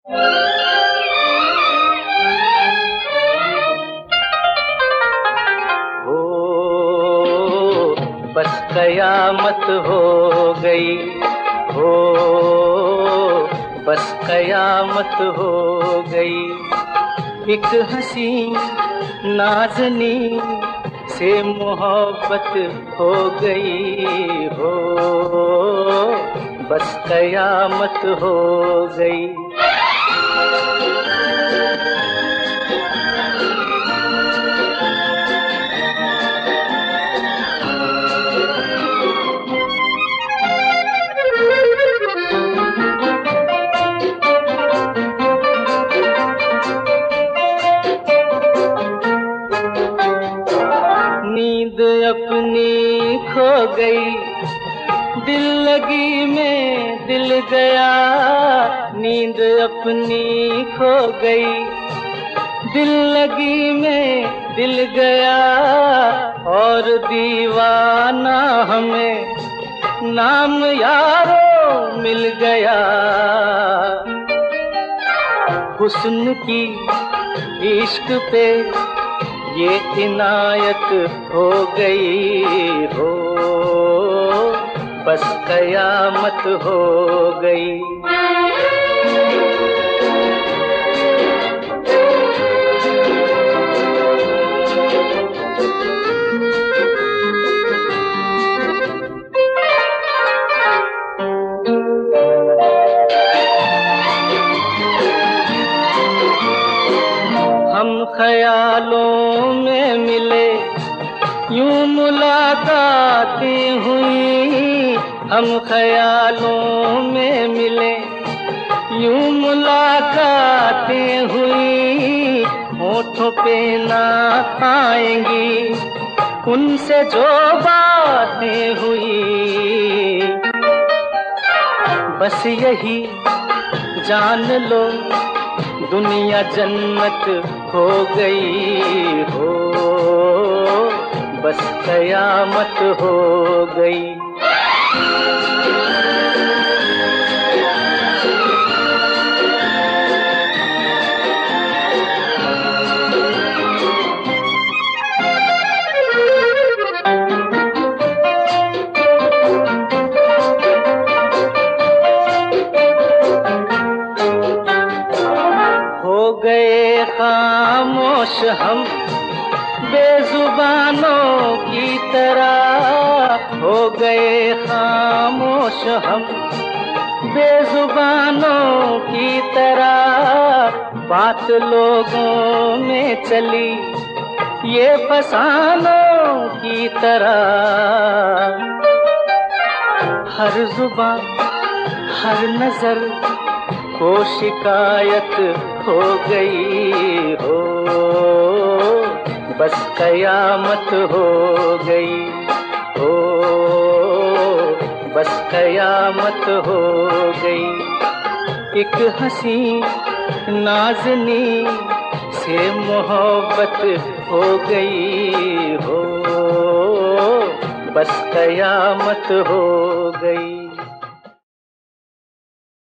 हो बस कयामत हो गई, हो बस कयामत हो गई। एक हंसी नाज़नी से मोहब्बत हो गई, हो बस कयामत हो गई। नींद अपनी खो गई, दिल लगी में दिल गया। नींद अपनी खो गई, दिल लगी में दिल गया। और दीवाना हमें नाम यारो मिल गया। हुस्न की इश्क पे ये इनायत हो गई, हो बस कयामत हो गई। हम ख्यालों में मिले, यूं मुलाकातें हुई। हम ख्यालों में मिले, यूं मुलाकातें हुई। होठों पे ना आएंगी उनसे जो बातें हुई। बस यही जान लो दुनिया जन्नत हो गई, हो बस कयामत हो गई। हो गए खामोश हम बेजुबानों की तरह। हो गए खामोश हम बेजुबानों की तरह। बात लोगों में चली ये फसानों की तरह। हर जुबान हर नजर को शिकायत हो गई, हो बस कयामत हो गई, हो बस कयामत हो गई। एक हंसी नाज़नी से मोहब्बत हो गई, हो बस कयामत हो गई।